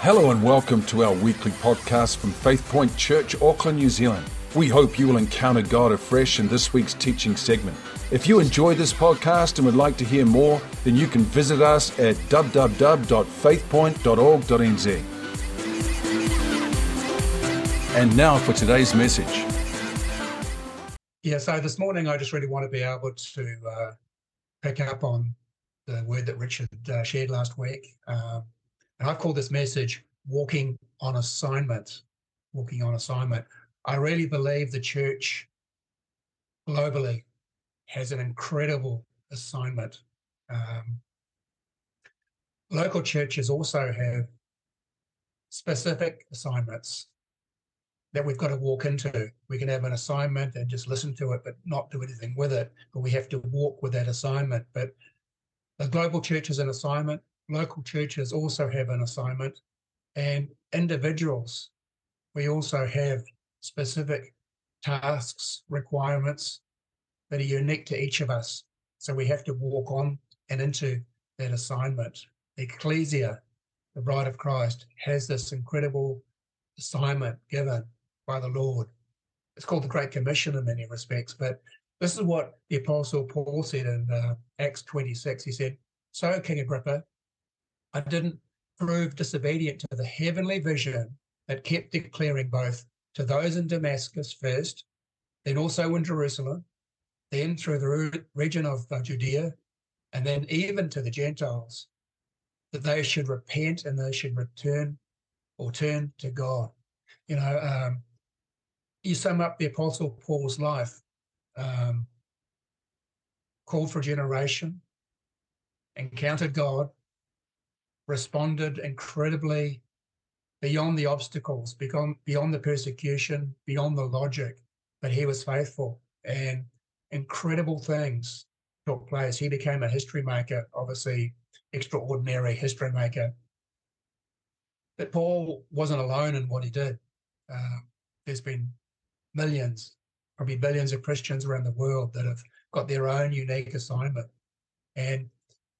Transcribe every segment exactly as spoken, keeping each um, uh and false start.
Hello and welcome to our weekly podcast from Faith Point Church, Auckland, New Zealand. We hope you will encounter God afresh in this week's teaching segment. If you enjoy this podcast and would like to hear more, then you can visit us at w w w dot faith point dot org dot n z. And now for today's message. Yeah, so this morning I just really want to be able to uh, pick up on the word that Richard uh, shared last week. Um, and I call this message Walking on Assignment. Walking on Assignment. I really believe the church globally has an incredible assignment. Um, local churches also have specific assignments that we've got to walk into. We can have an assignment and just listen to it, but not do anything with it. But we have to walk with that assignment. But the global church is an assignment. Local churches also have an assignment. And individuals, we also have specific tasks, requirements that are unique to each of us. So we have to walk on and into that assignment. The Ecclesia, the bride of Christ, has this incredible assignment given by the Lord. It's called the Great Commission in many respects, but this is what the Apostle Paul said in uh, Acts twenty-six. He said, "So, King Agrippa, I didn't prove disobedient to the heavenly vision that kept declaring both to those in Damascus first, then also in Jerusalem, then through the region of uh, Judea, and then even to the Gentiles, that they should repent and they should return or turn to God." You know, um, you sum up the Apostle Paul's life, um, called for generation, encountered God, responded incredibly beyond the obstacles, beyond, beyond the persecution, beyond the logic, but he was faithful and incredible things took place. He became a history maker, obviously extraordinary history maker. But Paul wasn't alone in what he did. Uh, there's been millions, probably billions of Christians around the world that have got their own unique assignment. And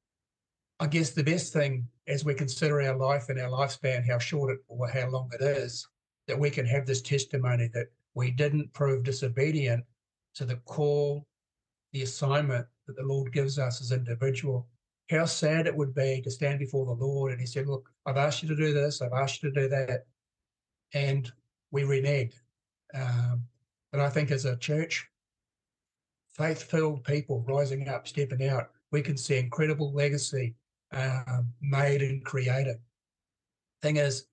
I guess the best thing as we consider our life and our lifespan, how short it or how long it is, that we can have this testimony that we didn't prove disobedient to the call, the assignment that the Lord gives us as individual. How sad it would be to stand before the Lord and he said, "Look, I've asked you to do this, I've asked you to do that," and we reneged. Um, but I think as a church, faith-filled people rising up, stepping out, we can see incredible legacy um, made and created. Thing is,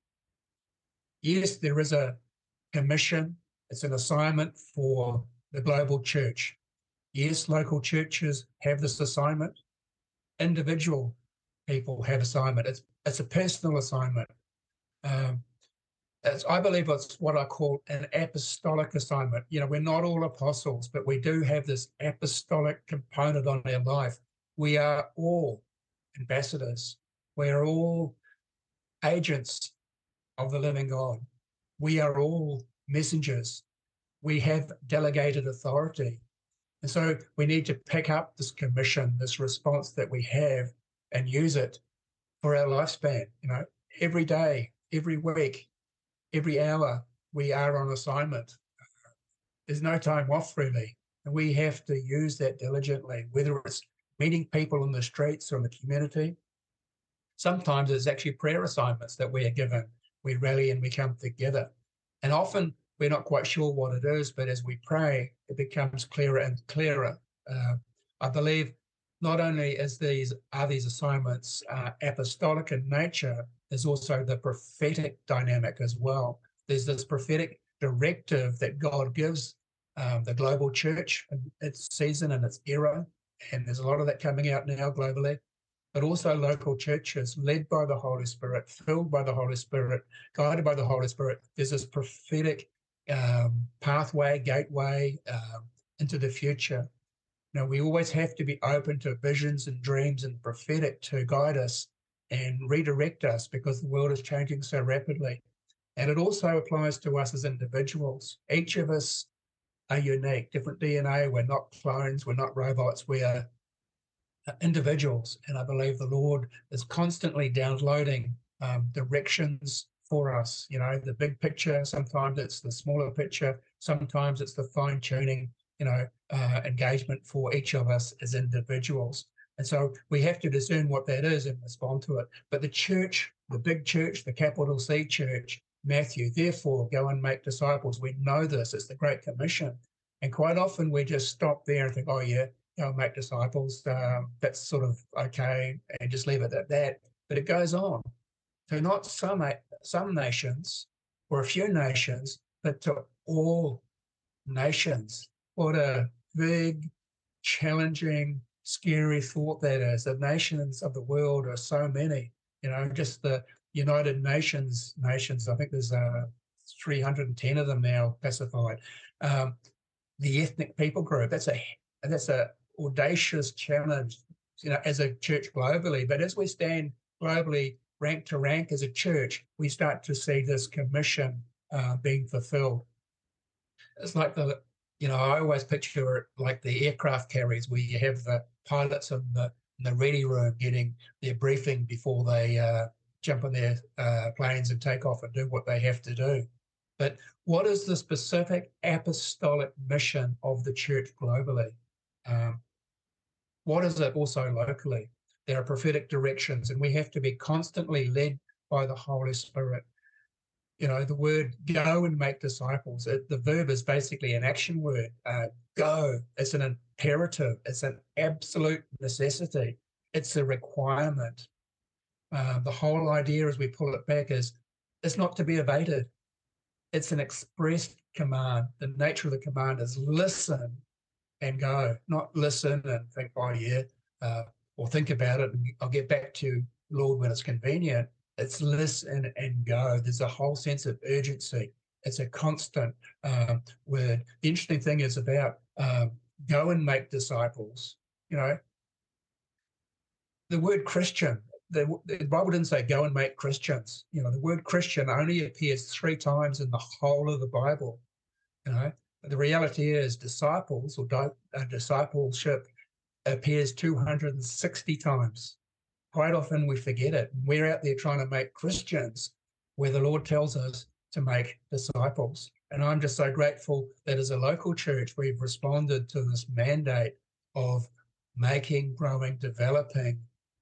yes, there is a commission. It's an assignment for the global church. Yes, local churches have this assignment. Individual people have assignment. It's it's a personal assignment. Um, it's, I believe it's what I call an apostolic assignment. You know, we're not all apostles, but we do have this apostolic component on our life. We are all ambassadors. We are all agents of the living God. We are all messengers. We have delegated authority. And so we need to pick up this commission, this response that we have, and use it for our lifespan. You know, every day, every week, every hour, we are on assignment. There's no time off really. And we have to use that diligently, whether it's meeting people in the streets or in the community. Sometimes it's actually prayer assignments that we are given. We rally and we come together. And often we're not quite sure what it is, but as we pray, it becomes clearer and clearer. Uh, I believe not only is these are these assignments uh, apostolic in nature, there's also the prophetic dynamic as well. There's this prophetic directive that God gives um, the global church in its season and its era, and there's a lot of that coming out now globally, but also local churches led by the Holy Spirit, filled by the Holy Spirit, guided by the Holy Spirit. There's this prophetic um, pathway, gateway um, into the future. Now, we always have to be open to visions and dreams and prophetic to guide us and redirect us because the world is changing so rapidly. And it also applies to us as individuals. Each of us are unique, different D N A. We're not clones, we're not robots, we are individuals. And I believe the Lord is constantly downloading um, directions for us. You know, the big picture, sometimes it's the smaller picture, sometimes it's the fine tuning, you know, uh, engagement for each of us as individuals. And so we have to discern what that is and respond to it. But the church, the big church, the capital C church, Matthew, therefore go and make disciples. We know this, it's the Great Commission. And quite often we just stop there and think, oh yeah, go and make disciples. Um, that's sort of okay, and just leave it at that. But it goes on to not some, some nations or a few nations, but to all nations. What a big, challenging, scary thought that is. The nations of the world are so many. You know, just the United Nations nations, I think there's uh, three hundred ten of them now classified. Um, the ethnic people group, that's a that's a audacious challenge, you know, as a church globally. But as we stand globally, rank to rank as a church, we start to see this commission uh, being fulfilled. It's like the, you know, I always picture it like the aircraft carriers where you have the pilots in the, in the ready room getting their briefing before they uh, jump in their uh, planes and take off and do what they have to do. But what is the specific apostolic mission of the church globally? Um, what is it also locally? There are prophetic directions, and we have to be constantly led by the Holy Spirit. You know, the word go and make disciples, it, the verb is basically an action word. Uh, go, it's an imperative, it's an absolute necessity, it's a requirement. Uh, the whole idea as we pull it back is it's not to be evaded. It's an expressed command. The nature of the command is listen and go, not listen and think, oh yeah, uh, or think about it and I'll get back to you, Lord, when it's convenient. It's listen and go. There's a whole sense of urgency. It's a constant um, word. The interesting thing is about um, go and make disciples. You know, the word Christian, the, the Bible didn't say go and make Christians. You know, the word Christian only appears three times in the whole of the Bible. You know, but the reality is disciples or di- uh, discipleship appears two hundred sixty times. Quite often we forget it. We're out there trying to make Christians where the Lord tells us to make disciples. And I'm just so grateful that as a local church, we've responded to this mandate of making, growing, developing,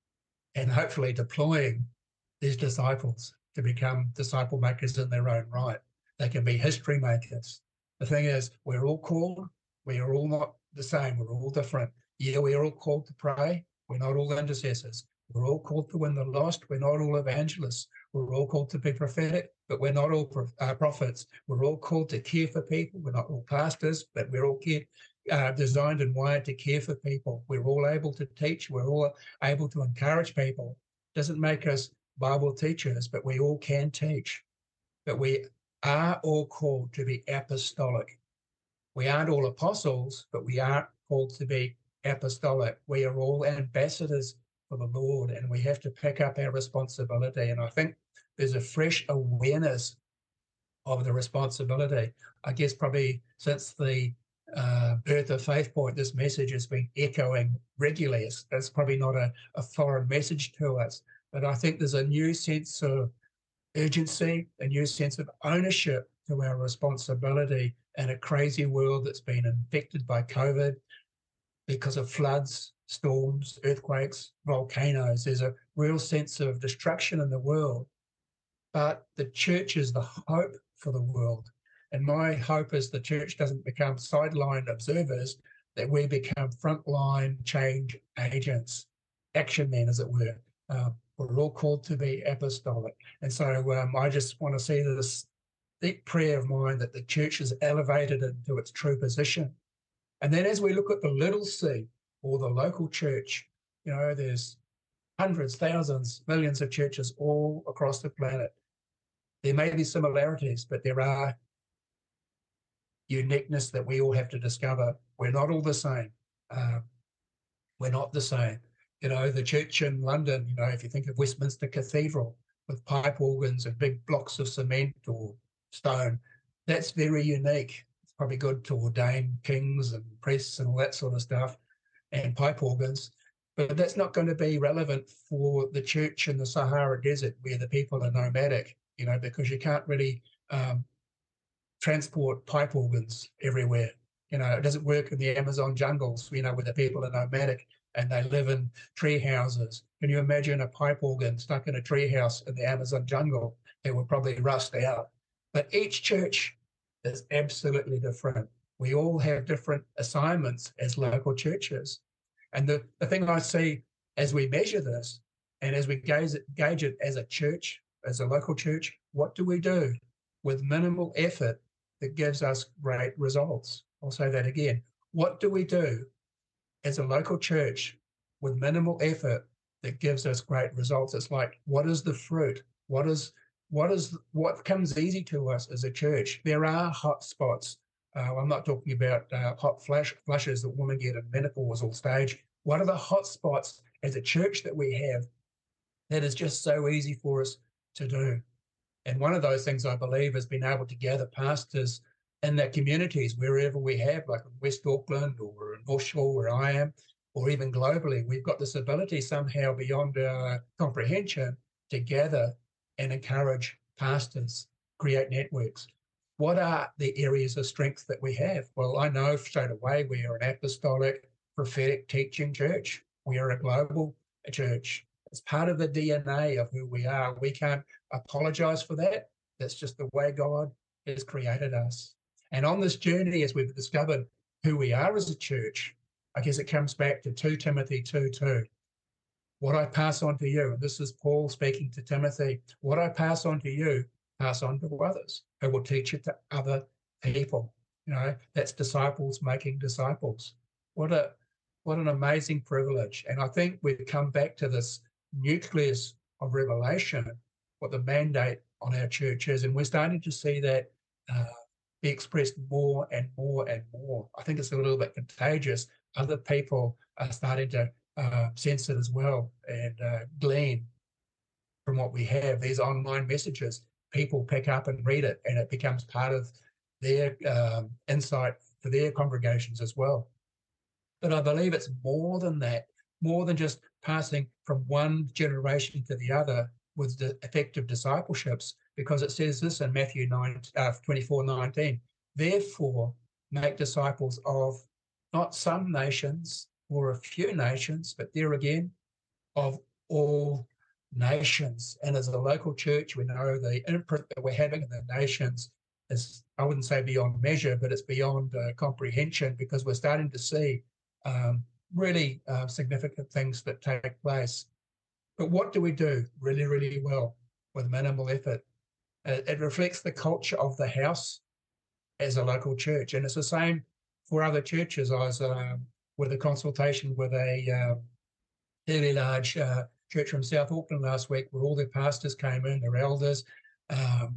and hopefully deploying these disciples to become disciple makers in their own right. They can be history makers. The thing is, we're all called. We are all not the same. We're all different. Yeah, we're all called to pray. We're not all intercessors. We're all called to win the lost. We're not all evangelists. We're all called to be prophetic, but we're not all uh, prophets. We're all called to care for people. We're not all pastors, but we're all care, uh, designed and wired to care for people. We're all able to teach. We're all able to encourage people. Doesn't make us Bible teachers, but we all can teach. But we are all called to be apostolic. We aren't all apostles, but we are called to be apostolic. We are all ambassadors for the Lord, and we have to pick up our responsibility. And I think there's a fresh awareness of the responsibility. I guess probably since the uh, birth of Faith Point, this message has been echoing regularly. It's, it's probably not a, a foreign message to us, but I think there's a new sense of urgency, a new sense of ownership to our responsibility in a crazy world that's been infected by COVID because of floods, storms, earthquakes, volcanoes. There's a real sense of destruction in the world, but the church is the hope for the world. And my hope is the church doesn't become sideline observers, that we become frontline change agents, action men, as it were. Uh, we're all called to be apostolic. And so um, I just want to see this deep prayer of mine that the church is elevated into its true position. And then as we look at the little c, or the local church, you know, there's hundreds, thousands, millions of churches all across the planet. There may be similarities, but there are uniqueness that we all have to discover. We're not all the same. Uh, we're not the same. You know, the church in London, you know, if you think of Westminster Cathedral with pipe organs and big blocks of cement or stone, that's very unique. It's probably good to ordain kings and priests and all that sort of stuff, and pipe organs. But that's not going to be relevant for the church in the Sahara Desert where the people are nomadic, you know, because you can't really um, transport pipe organs everywhere. You know, it doesn't work in the Amazon jungles, you know, where the people are nomadic and they live in tree houses. Can you imagine a pipe organ stuck in a tree house in the Amazon jungle? It would probably rust out. But each church is absolutely different. We all have different assignments as local churches. And the, the thing I see as we measure this and as we gauge it, gauge it as a church, as a local church, what do we do with minimal effort that gives us great results? I'll say that again. What do we do as a local church with minimal effort that gives us great results? It's like, what is the fruit? What is what is what comes easy to us as a church? There are hot spots. Uh, I'm not talking about uh, hot flash flushes that women get in menopausal stage. What are the hot spots as a church that we have that is just so easy for us to do? And one of those things I believe is being able to gather pastors in their communities, wherever we have, like in West Auckland or in North Shore where I am, or even globally. We've got this ability somehow beyond our comprehension to gather and encourage pastors, create networks. What are the areas of strength that we have? Well, I know straight away we are an apostolic, prophetic teaching church. We are a global church. It's part of the D N A of who we are. We can't apologize for that. That's just the way God has created us. And on this journey, as we've discovered who we are as a church, I guess it comes back to Second Timothy two two. What I pass on to you, and this is Paul speaking to Timothy, what I pass on to you, pass on to others who will teach it to other people. You know, that's disciples making disciples. What a what an amazing privilege. And I think we've come back to this nucleus of revelation, what the mandate on our church is. And we're starting to see that uh, be expressed more and more and more. I think it's a little bit contagious. Other people are starting to uh, sense it as well and uh, glean from what we have. These online messages, people pick up and read it, and it becomes part of their um, insight for their congregations as well. But I believe it's more than that, more than just passing from one generation to the other with the effective discipleships, because it says this in Matthew nine, uh, twenty-four nineteen, therefore make disciples of not some nations or a few nations, but there again, of all nations. And as a local church, we know the imprint that we're having in the nations is, I wouldn't say beyond measure, but it's beyond uh, comprehension, because we're starting to see um, really uh, significant things that take place. But what do we do really, really well with minimal effort? It, it reflects the culture of the house as a local church. And it's the same for other churches. I was um, with a consultation with a uh, fairly large uh, church from South Auckland last week, where all their pastors came in, their elders, um,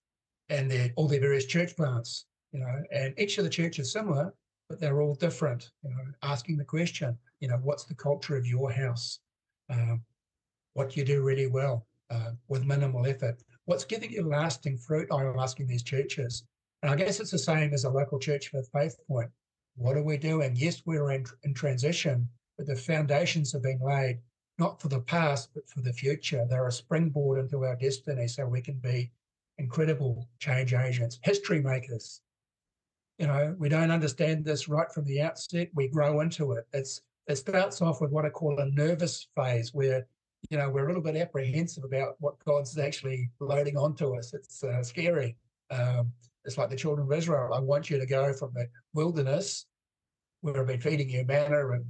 and their, all their various church plants, you know, and each of the churches is similar, but they're all different, you know, asking the question, you know, what's the culture of your house? Um, what do you do really well uh, with minimal effort? What's giving you lasting fruit? I'm asking these churches. And I guess it's the same as a local church for Faith Point. What are we doing? Yes, we're in, in transition, but the foundations have been laid, not for the past, but for the future. They're a springboard into our destiny, so we can be incredible change agents, history makers. You know, we don't understand this right from the outset. We grow into it. It's it starts off with what I call a nervous phase, where, you know, we're a little bit apprehensive about what God's actually loading onto us. It's uh, scary. Um, it's like the children of Israel. I want you to go from the wilderness, where I've been feeding you manna and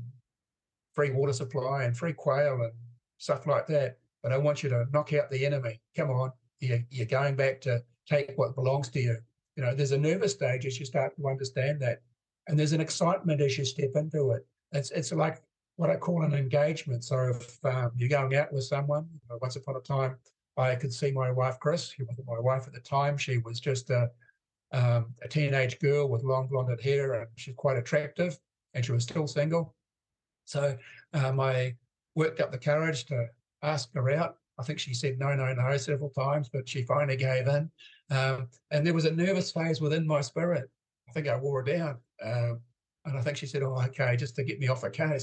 free water supply and free quail and stuff like that, but I want you to knock out the enemy. Come on, you're, you're going back to take what belongs to you. You know, there's a nervous stage as you start to understand that, and there's an excitement as you step into it. It's it's like what I call an engagement. So if um, you're going out with someone, you know, once upon a time, I could see my wife, Chris. She wasn't my wife at the time. She was just a, um, a teenage girl with long blonde hair, and she's quite attractive, and she was still single. So um, I worked up the courage to ask her out. I think she said no, no, no several times, but she finally gave in. Um, and there was a nervous phase within my spirit. I think I wore her down. Um, and I think she said, oh, okay, just to get me off her case.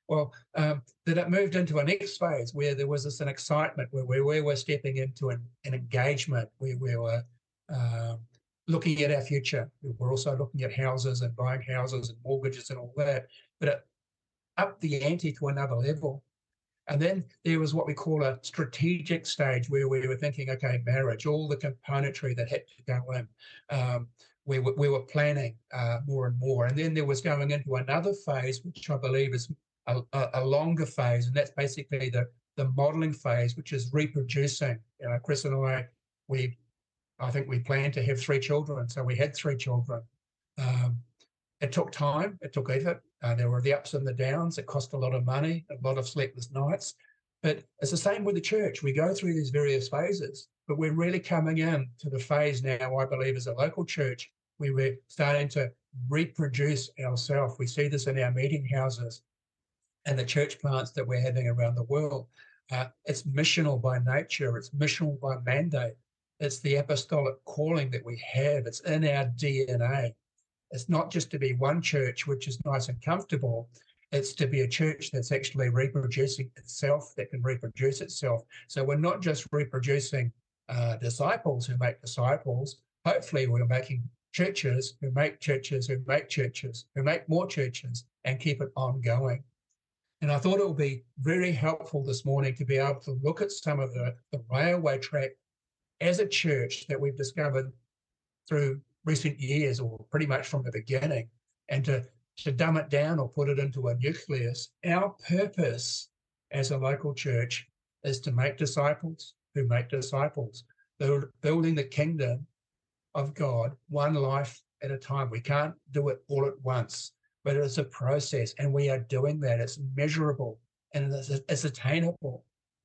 Well, um, then it moved into a next phase where there was this an excitement where we, we were stepping into an, an engagement where we were um, looking at our future. We're also looking at houses and buying houses and mortgages and all that, but it upped the ante to another level. And then there was what we call a strategic stage where we were thinking, okay, marriage, all the componentry that had to go in. Um, we, were, we were planning uh, more and more. And then there was going into another phase, which I believe is a, a, a longer phase, and that's basically the, the modeling phase, which is reproducing. You know, Chris and I, we, I think we planned to have three children, so we had three children. Um, It took time, it took effort. Uh, there were the ups and the downs. It cost a lot of money, a lot of sleepless nights. But it's the same with the church. We go through these various phases, but we're really coming in to the phase now, I believe, as a local church, where we're starting to reproduce ourselves. We see this in our meeting houses and the church plants that we're having around the world. Uh, it's missional by nature. It's missional by mandate. It's the apostolic calling that we have. It's in our D N A. It's not just to be one church, which is nice and comfortable. It's to be a church that's actually reproducing itself, that can reproduce itself. So we're not just reproducing uh, disciples who make disciples. Hopefully we're making churches who make churches, who make churches, who make more churches and keep it ongoing. And I thought it would be very helpful this morning to be able to look at some of the, the railway track as a church that we've discovered through recent years, or pretty much from the beginning, and to, to dumb it down or put it into a nucleus. Our purpose as a local church is to make disciples who make disciples, build, building the kingdom of God one life at a time. We can't do it all at once, but it's a process, and we are doing that. It's measurable and it's, it's attainable.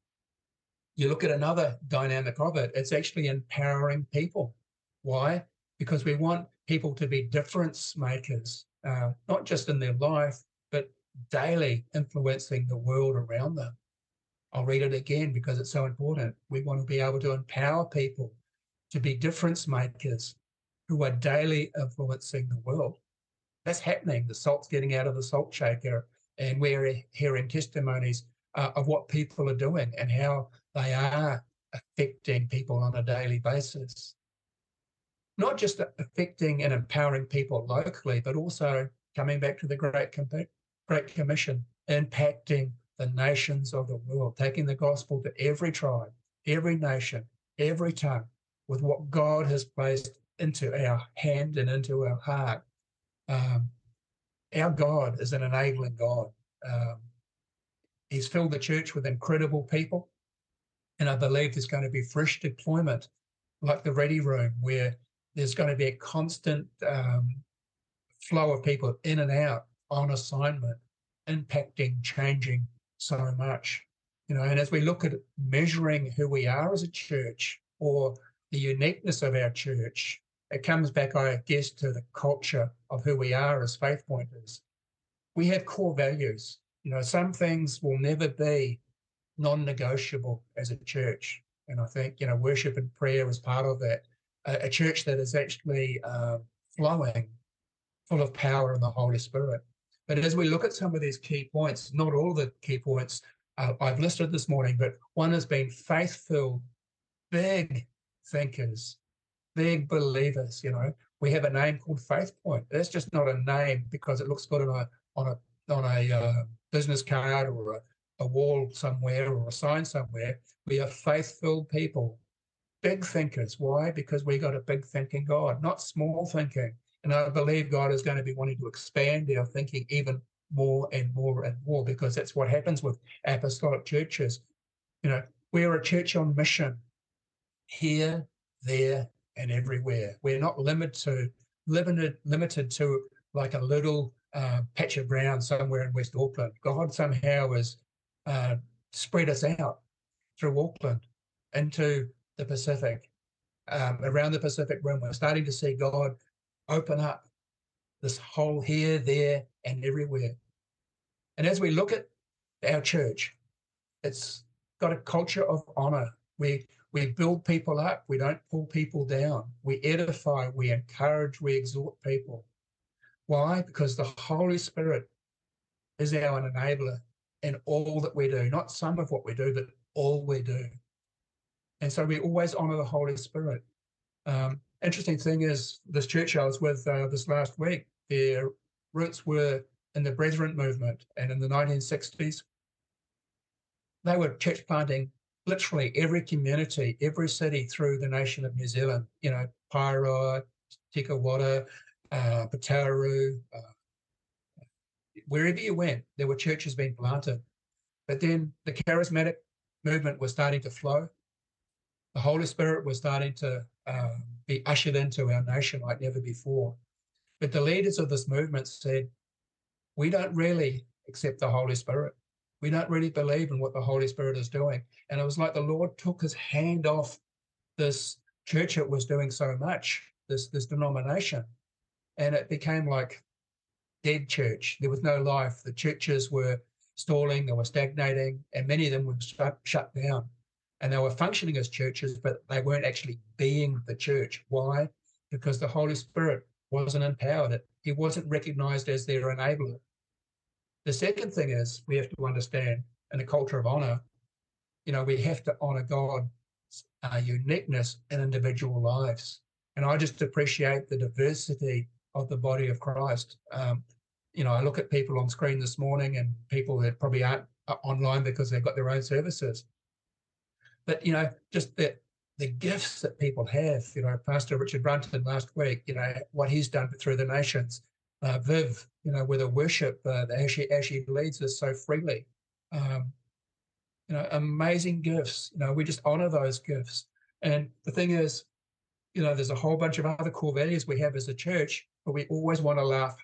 You look at another dynamic of it, it's actually empowering people. Why? Because we want people to be difference makers, uh, not just in their life, but daily influencing the world around them. I'll read it again because it's so important. We want to be able to empower people to be difference makers who are daily influencing the world. That's happening. The salt's getting out of the salt shaker, and we're hearing testimonies uh, of what people are doing and how they are affecting people on a daily basis. Not just affecting and empowering people locally, but also coming back to the Great, Com- Great Commission, impacting the nations of the world, taking the gospel to every tribe, every nation, every tongue, with what God has placed into our hand and into our heart. Um, our God is an enabling God. Um, he's filled the church with incredible people, and I believe there's going to be fresh deployment, like the Ready Room, where there's going to be a constant um, flow of people in and out on assignment, impacting, changing so much. You know, and as we look at measuring who we are as a church or the uniqueness of our church, it comes back, I guess, to the culture of who we are as Faith Pointers. We have core values. You know, some things will never be non-negotiable as a church. And I think, you know, worship and prayer is part of that. A, a church that is actually uh, flowing, full of power in the Holy Spirit. But as we look at some of these key points, not all the key points uh, I've listed this morning, but one has been faith-filled, big thinkers, big believers. You know, we have a name called Faith Point. That's just not a name because it looks good on a on a on a uh, business card or a, a wall somewhere or a sign somewhere. We are faith-filled people, big thinkers. Why? Because we got a big thinking God, not small thinking. And I believe God is going to be wanting to expand our thinking even more and more and more, because that's what happens with apostolic churches. You know, we're a church on mission, here, there, and everywhere. We're not limited to limited limited to like a little uh, patch of ground somewhere in West Auckland. God somehow has uh, spread us out through Auckland into the Pacific, um, around the Pacific Rim. We're starting to see God open up this whole here, there, and everywhere. And as we look at our church, it's got a culture of honor. We we build people up. We don't pull people down. We edify, we encourage, we exhort people. Why? Because the Holy Spirit is our enabler. in all that we do, not some of what we do, but all we do. And so we always honor the Holy Spirit. Um, interesting thing is, this church I was with uh, this last week, their roots were in the Brethren movement, and in the nineteen sixties, they were church planting literally every community, every city through the nation of New Zealand. You know, Paeroa, Tikawata, uh, Pataru, uh, wherever you went, there were churches being planted. But then the charismatic movement was starting to flow. The Holy Spirit was starting to um, be ushered into our nation like never before. But the leaders of this movement said, we don't really accept the Holy Spirit. We don't really believe in what the Holy Spirit is doing. And it was like the Lord took his hand off this church that was doing so much, this, this denomination. And it became like dead church. There was no life. The churches were stalling, they were stagnating, and many of them were shut, shut down. And they were functioning as churches, but they weren't actually being the church. Why? Because the Holy Spirit wasn't empowered. He wasn't recognized as their enabler. The second thing is, we have to understand, in a culture of honor, you know, we have to honor God's uh, uniqueness in individual lives. And I just appreciate the diversity of the body of Christ. Um, you know, I look at people on screen this morning and people that probably aren't online because they've got their own services. But, you know, just the, the gifts that people have, you know, Pastor Richard Brunton last week, you know, what he's done through the nations, uh, Viv, you know, with the worship, uh, as, she, as she leads us so freely, um, you know, amazing gifts. You know, we just honor those gifts. And the thing is, you know, there's a whole bunch of other core values we have as a church, but we always want to laugh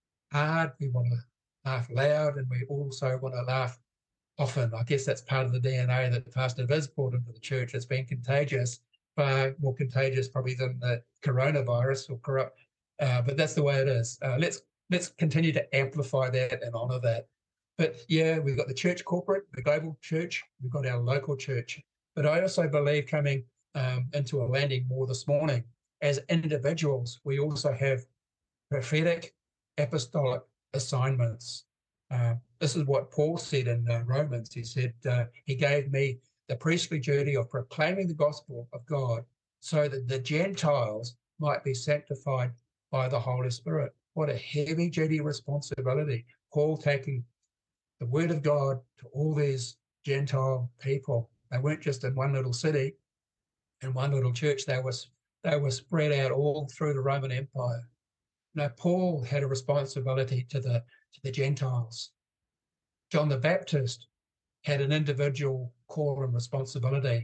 hard, we want to laugh loud, and we also want to laugh often. I guess that's part of the D N A that Pastor Viz brought into the church. It's been contagious, far more contagious probably than the coronavirus or corrupt. Uh, but that's the way it is. Uh, let's let's continue to amplify that and honor that. But yeah, we've got the church corporate, the global church, we've got our local church. But I also believe, coming um, into a landing more this morning, as individuals, we also have prophetic apostolic assignments. Uh, this is what Paul said in uh, Romans. He said, uh, he gave me the priestly duty of proclaiming the gospel of God so that the Gentiles might be sanctified by the Holy Spirit. What a heavy duty responsibility. Paul taking the word of God to all these Gentile people. They weren't just in one little city, in one little church. They were, they were spread out all through the Roman Empire. Now, Paul had a responsibility to the, to the Gentiles. John the Baptist had an individual call and responsibility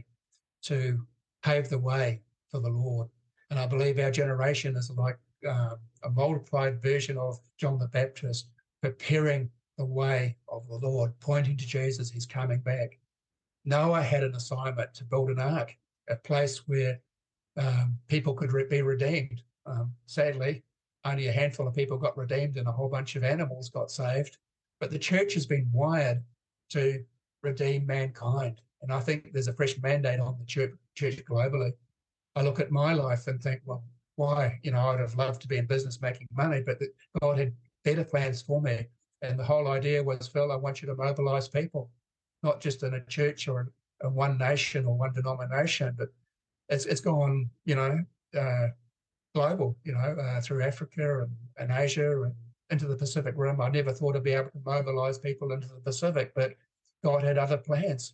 to pave the way for the Lord. And I believe our generation is like uh, a multiplied version of John the Baptist, preparing the way of the Lord, pointing to Jesus. He's coming back. Noah had an assignment to build an ark, a place where um, people could re- be redeemed. Um, sadly, only a handful of people got redeemed and a whole bunch of animals got saved. But the church has been wired to redeem mankind. And I think there's a fresh mandate on the church, church globally. I look at my life and think, well, why? You know, I'd have loved to be in business making money, but God had better plans for me. And the whole idea was, Phil, I want you to mobilize people, not just in a church or in one nation or one denomination, but it's it's gone, you know, uh, global, you know, uh, through Africa and, and Asia and into the Pacific Rim. I never thought I'd be able to mobilize people into the Pacific, but God had other plans.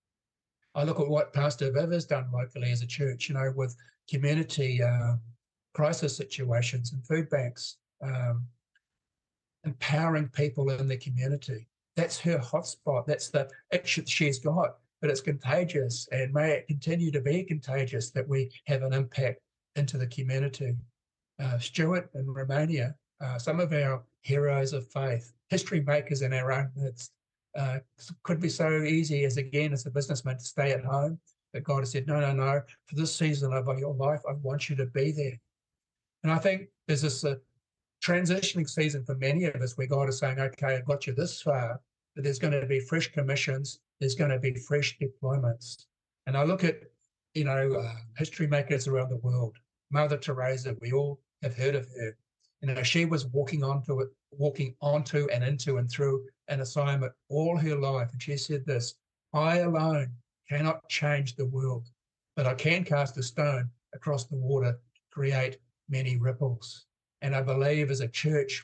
I look at what Pastor Viv has done locally as a church, you know, with community uh, crisis situations and food banks, um, empowering people in the community. That's her hotspot. That's the action she's got, but it's contagious, and may it continue to be contagious that we have an impact into the community. Uh, Stuart in Romania, uh, some of our heroes of faith, history makers in our own midst, uh, could be so easy as, again, as a businessman, to stay at home. But God has said, no, no, no, for this season of your life, I want you to be there. And I think there's this uh, transitioning season for many of us where God is saying, okay, I've got you this far, but there's going to be fresh commissions, there's going to be fresh deployments. And I look at, you know, uh, history makers around the world. Mother Teresa, we all have heard of her. You know, she was walking onto it, walking onto and into and through an assignment all her life. And she said this, I alone cannot change the world, but I can cast a stone across the water to create many ripples. And I believe as a church,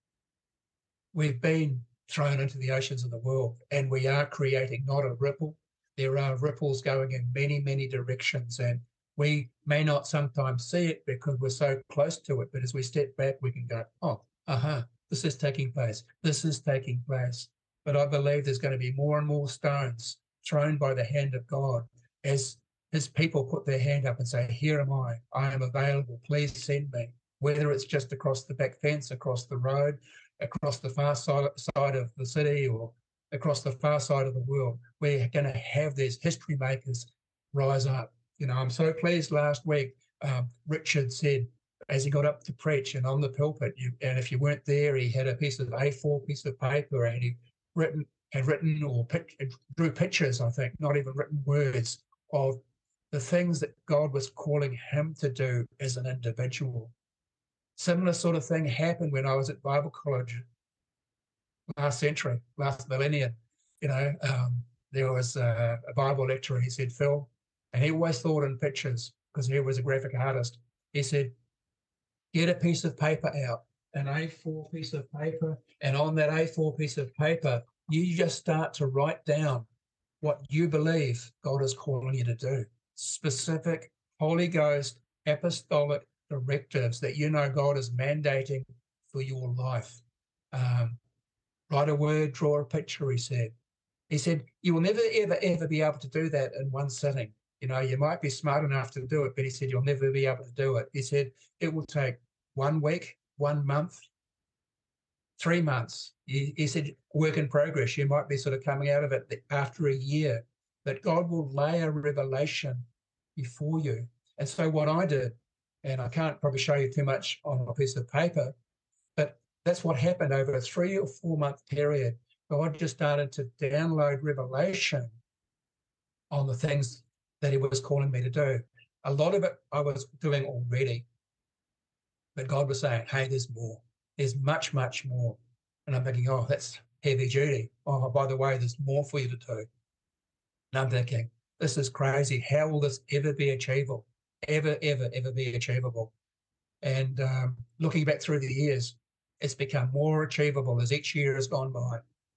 we've been thrown into the oceans of the world, and we are creating not a ripple. There are ripples going in many, many directions, and we may not sometimes see it because we're so close to it. But as we step back, we can go, oh, uh-huh, this is taking place. This is taking place. But I believe there's going to be more and more stones thrown by the hand of God as his people put their hand up and say, here am I. I am available. Please send me. Whether it's just across the back fence, across the road, across the far side, side of the city, or across the far side of the world, we're going to have these history makers rise up. You know, I'm so pleased last week, um, Richard said, as he got up to preach and on the pulpit, you, and if you weren't there, he had a piece of A four piece of paper and he written, had written or pitch, drew pictures, I think, not even written words, of the things that God was calling him to do as an individual. Similar sort of thing happened when I was at Bible college last century, last millennium. You know, um, there was a, a Bible lecturer, he said, Phil, and he always thought in pictures because he was a graphic artist. He said, get a piece of paper out, an A four piece of paper, and on that A four piece of paper, you just start to write down what you believe God is calling you to do. Specific Holy Ghost apostolic directives that you know God is mandating for your life. Um, write a word, draw a picture, he said. He said, you will never, ever, ever be able to do that in one sitting. You know, you might be smart enough to do it, but he said, you'll never be able to do it. He said, it will take one week, one month, three months. He, he said, work in progress. You might be sort of coming out of it after a year, but God will lay a revelation before you. And so what I did, and I can't probably show you too much on a piece of paper, but that's what happened over a three or four month period. God just started to download revelation on the things that he was calling me to do. A lot of it I was doing already, but God was saying, hey, there's more. There's much, much more. And I'm thinking, oh, that's heavy duty. Oh, by the way, there's more for you to do. And I'm thinking, this is crazy. How will this ever be achievable? Ever, ever, ever be achievable? And um, looking back through the years, it's become more achievable as each year has gone by.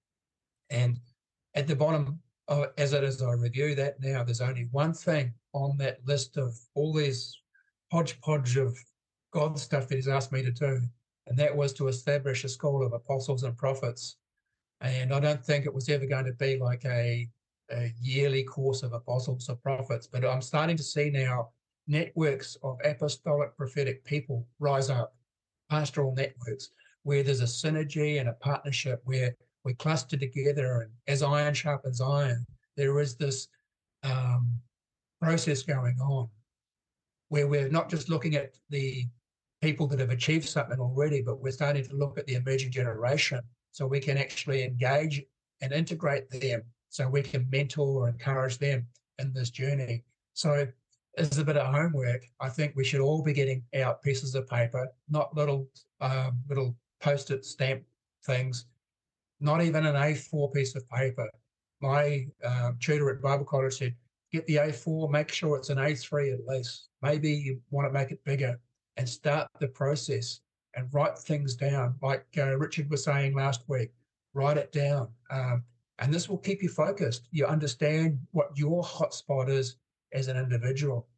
And at the bottom, of, as it is, I review that now, there's only one thing on that list of all these hodgepodge of God stuff that he's asked me to do, and that was to establish a school of apostles and prophets. And I don't think it was ever going to be like a, a yearly course of apostles or prophets, but I'm starting to see now networks of apostolic prophetic people rise up, pastoral networks, where there's a synergy and a partnership where we cluster together, and as iron sharpens iron, there is this um, process going on where we're not just looking at the people that have achieved something already, but we're starting to look at the emerging generation so we can actually engage and integrate them so we can mentor or encourage them in this journey. So as a bit of homework, I think we should all be getting out pieces of paper, not little um, little post-it stamp things, not even an A four piece of paper. My uh, tutor at Bible College said, get the A four, make sure it's an A three at least. Maybe you want to make it bigger and start the process and write things down. Like uh, Richard was saying last week, write it down. Um, and this will keep you focused. You understand what your hotspot is as an individual.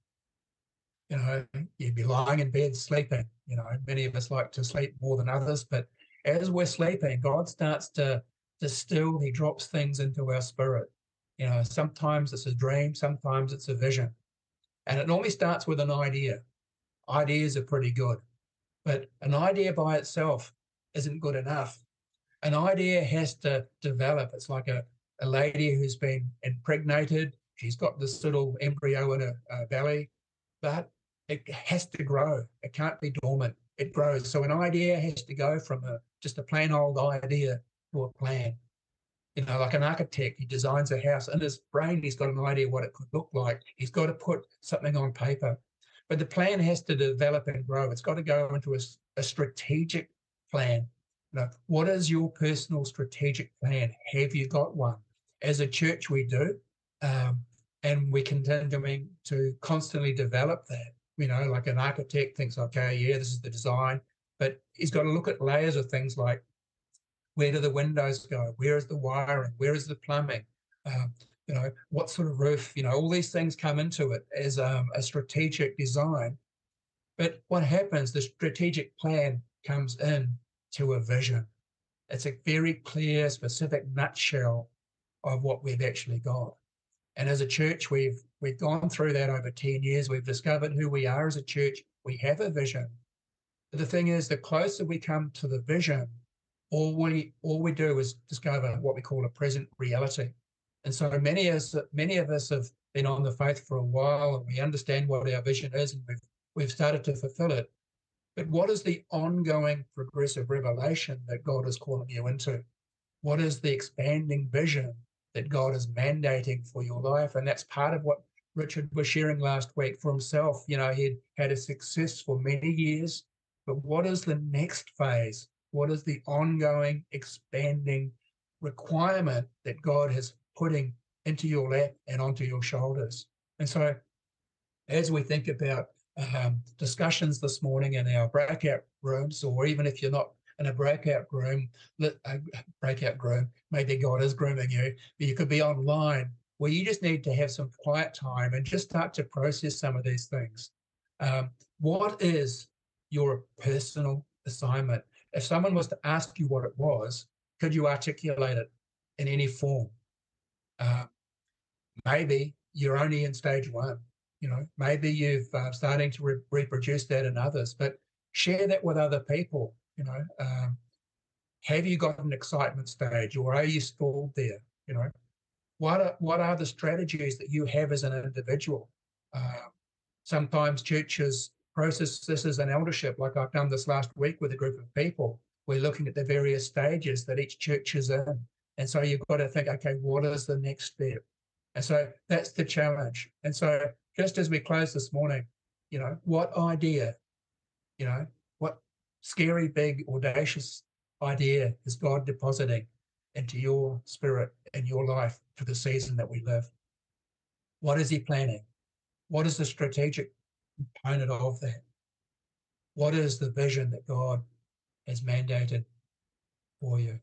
You know, you'd be lying in bed sleeping. You know, many of us like to sleep more than others, but as we're sleeping, God starts to distill, he drops things into our spirit. You know, sometimes it's a dream, sometimes it's a vision. And it normally starts with an idea. Ideas are pretty good, but an idea by itself isn't good enough. An idea has to develop. It's like a, a lady who's been impregnated. She's got this little embryo in her uh, belly, but it has to grow. It can't be dormant. It grows. So an idea has to go from a, just a plain old idea to a plan. You know, like an architect, he designs a house. In his brain, he's got an idea what it could look like. He's got to put something on paper. But the plan has to develop and grow. It's got to go into a, a strategic plan. You know, what is your personal strategic plan? Have you got one? As a church, we do, um, and we continue to constantly develop that. You know, like an architect thinks, okay, yeah, this is the design, but he's got to look at layers of things like, where do the windows go? Where is the wiring? Where is the plumbing? Um, you know, what sort of roof? You know, all these things come into it as um, a strategic design. But what happens? The strategic plan comes in to a vision. It's a very clear, specific nutshell of what we've actually got. And as a church, we've we've gone through that over ten years. We've discovered who we are as a church. We have a vision. But the thing is, the closer we come to the vision, all we all we do is discover what we call a present reality. And so many of us, many of us have been on the faith for a while, and we understand what our vision is, and we've we've started to fulfill it. But what is the ongoing progressive revelation that God is calling you into? What is the expanding vision that God is mandating for your life? And that's part of what Richard was sharing last week for himself. You know, he'd had a success for many years, but what is the next phase? What is the ongoing, expanding requirement that God is putting into your lap and onto your shoulders? And so as we think about um, discussions this morning in our breakout rooms, or even if you're not in a breakout room, a breakout room, maybe God is grooming you, but you could be online where you just need to have some quiet time and just start to process some of these things. Um, what is your personal assignment? If someone was to ask you what it was, could you articulate it in any form? Uh, maybe you're only in stage one. You know, maybe you've uh, starting to re- reproduce that in others, but share that with other people. You know, um, have you got an excitement stage, or are you stalled there? You know, what are, what are the strategies that you have as an individual? Uh, sometimes churches process this as an eldership, like I've done this last week with a group of people. We're looking at the various stages that each church is in. And so you've got to think, okay, what is the next step? And so that's the challenge. And so just as we close this morning, you know, what idea, you know, what scary, big, audacious idea is God depositing into your spirit and your life for the season that we live? What is he planning? What is the strategic component of that? What is the vision that God has mandated for you?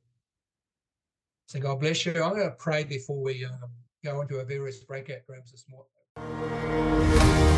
So God bless you. I'm going to pray before we um, go into our various breakout rooms this morning.